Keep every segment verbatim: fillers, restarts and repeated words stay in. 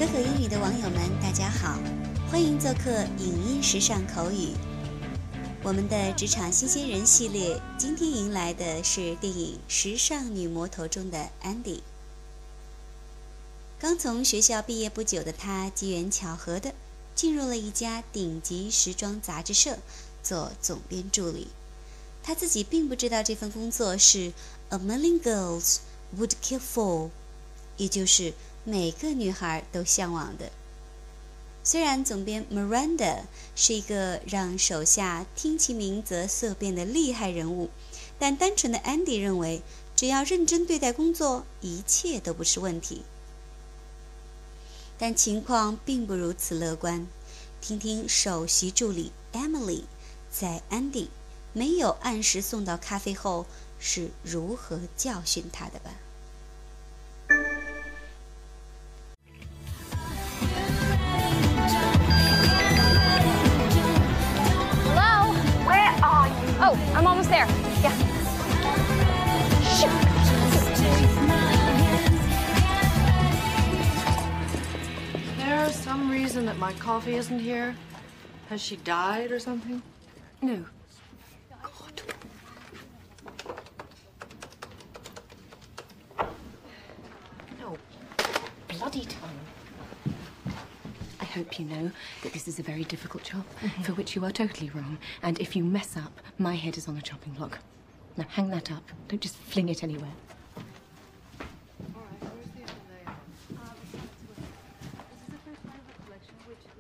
可可英语的网友们，大家好，欢迎做客影音时尚口语。我们的职场新鲜人系列，今天迎来的是电影《时尚女魔头》中的 Andy。刚从学校毕业不久的他，机缘巧合的进入了一家顶级时装杂志社做总编助理。他自己并不知道这份工作是 A million girls would kill for， 也就是每个女孩都向往的。虽然总编 Miranda 是一个让手下听其名则色变的厉害人物，但单纯的 Andy 认为，只要认真对待工作，一切都不是问题。但情况并不如此乐观，听听首席助理 Emily 在 Andy 没有按时送到咖啡后是如何教训他的吧。 Oh, I'm almost there. Yeah. Shoot. There's some reason that my coffee isn't here. Has she died or something? No. God. No. Bloody time. I hope you know that this is a very difficult job, mm-hmm. for which you are totally wrong. And if you mess up, my head is on the chopping block. Now hang that up. Don't just fling it anywhere. All right, where's the other layer? Uh, this is the first part of the collection, which we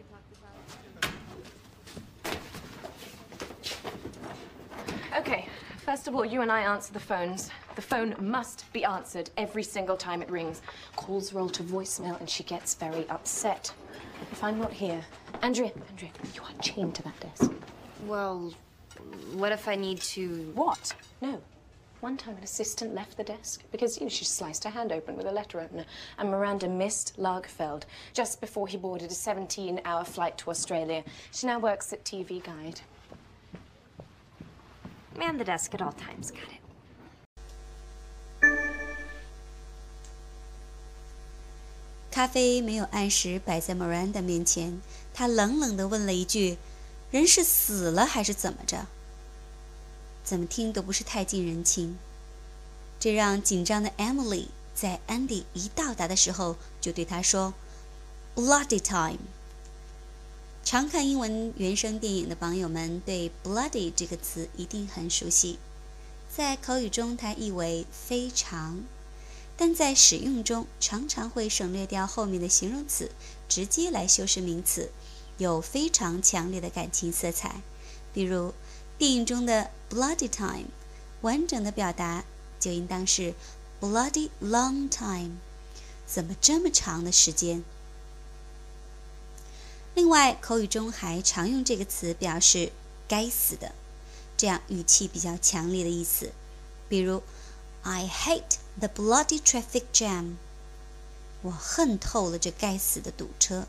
talked about. Okay, first of all, you and I answer the phones. The phone must be answered every single time it rings. Calls roll to voicemail and she gets very upset. If I'm not here, Andrea, Andrea, you are chained to that desk. Well, what if I need to... What? No. One time an assistant left the desk because you know, she sliced her hand open with a letter opener, and Miranda missed Lagerfeld just before he boarded a seventeen-hour flight to Australia. She now works at T V Guide. Man the desk at all times, got it. 咖啡没有按时摆在 Miranda 面前，他冷冷地问了一句：“人是死了还是怎么着？”怎么听都不是太近人情。这让紧张的 Emily 在 Andy 一到达的时候就对他说 ：“Bloody time。”常看英文原声电影的朋友们对 bloody 这个词一定很熟悉，在口语中它意为非常。但在使用中常常会省略掉后面的形容词，直接来修饰名词，有非常强烈的感情色彩。比如电影中的 bloody time， 完整的表达就应当是 bloody long time， 怎么这么长的时间？另外口语中还常用这个词表示该死的，这样语气比较强烈的意思。比如I hate the bloody traffic jam. 我恨透了这该死的堵车。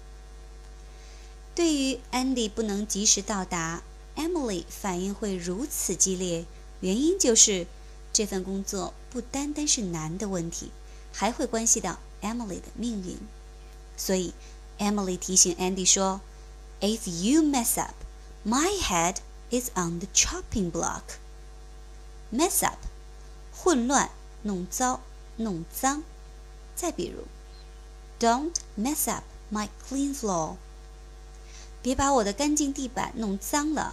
对于 Andy 不能及时到达， Emily 反应会如此激烈，原因就是这份工作不单单是难的问题，还会关系到 Emily 的命运。所以 Emily 提醒 Andy 说 If you mess up, my head is on the chopping block. Mess up混乱，弄糟，弄脏。再比如 Don't mess up my clean floor. 别把我的干净地板弄脏了。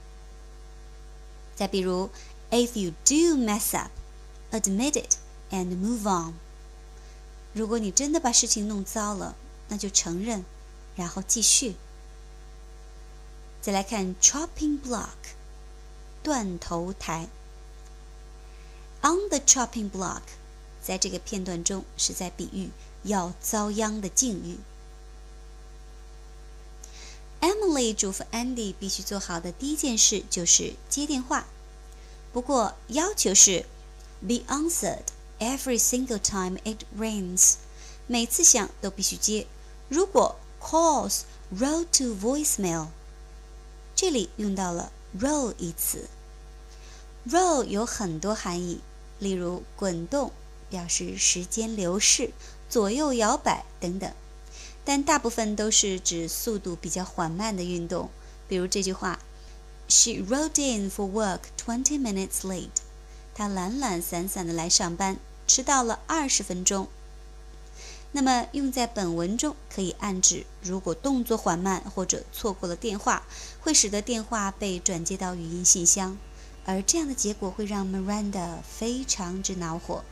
再比如 If you do mess up, admit it and move on. 如果你真的把事情弄糟了，那就承认，然后继续。再来看 chopping block， 断头台。On the chopping block， 在这个片段中是在比喻要遭殃的境遇。Emily 嘱咐 Andy 必须做好的第一件事就是接电话，不过要求是 be answered every single time it rings， 每次响都必须接。如果 calls roll to voicemail， 这里用到了 roll 一词。roll 有很多含义，例如滚动，表示时间流逝，左右摇摆等等。 但大部分都是指速度比较缓慢的运动。比如这句话 She rode in for work twenty minutes late. 她懒懒散散地来上班，迟到了二十分钟。那么用在本文中可以暗指，如果动作缓慢或者错过了电话，会使得电话被转接到语音信箱，而这样的结果会让 Miranda 非常之恼火。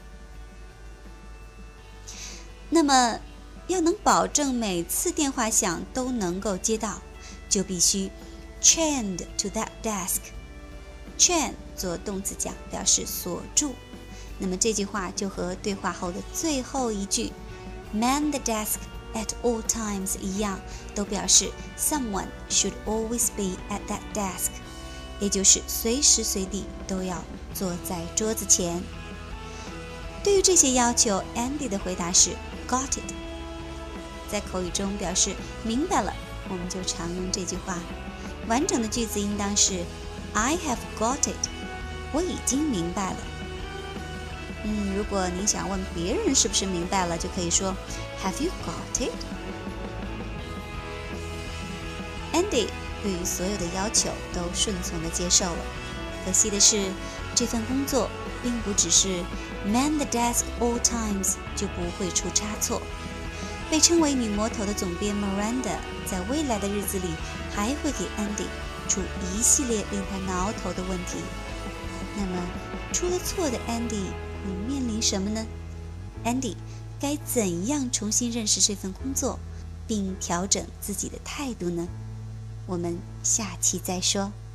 那么要能保证每次电话响都能够接到，就必须 chained to that desk. Chain 做动词讲，表示锁住。那么这句话就和对话后的最后一句Man the desk at all times 一样，都表示 someone should always be at that desk， 也就是随时随地都要坐在桌子前。对于这些要求 Andy 的回答是 got it。 在口语中表示明白了，我们就常用这句话。完整的句子应当是 I have got it， 我已经明白了。嗯，如果您想问别人是不是明白了，就可以说 Have you got it? Andy 对于所有的要求都顺从地接受了。可惜的是，这份工作并不只是 Man the desk all times 就不会出差错。被称为女魔头的总编 Miranda 在未来的日子里还会给 Andy 出一系列令他挠头的问题。那么出了错的 Andy会面临什么呢？ Andy 该怎样重新认识这份工作，并调整自己的态度呢？我们下期再说。